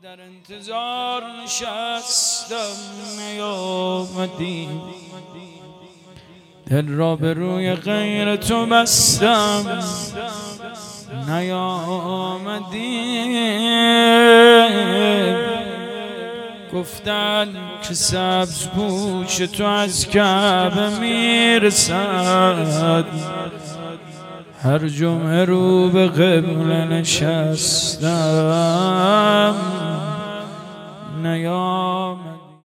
در انتظار نشستم نیامدی، دل را به روی غیر تو بستم نیامدی. گفتن که سبز پوش تو از کعبه میرسد، هر جمعه رو به قبله نشستم نیامدی.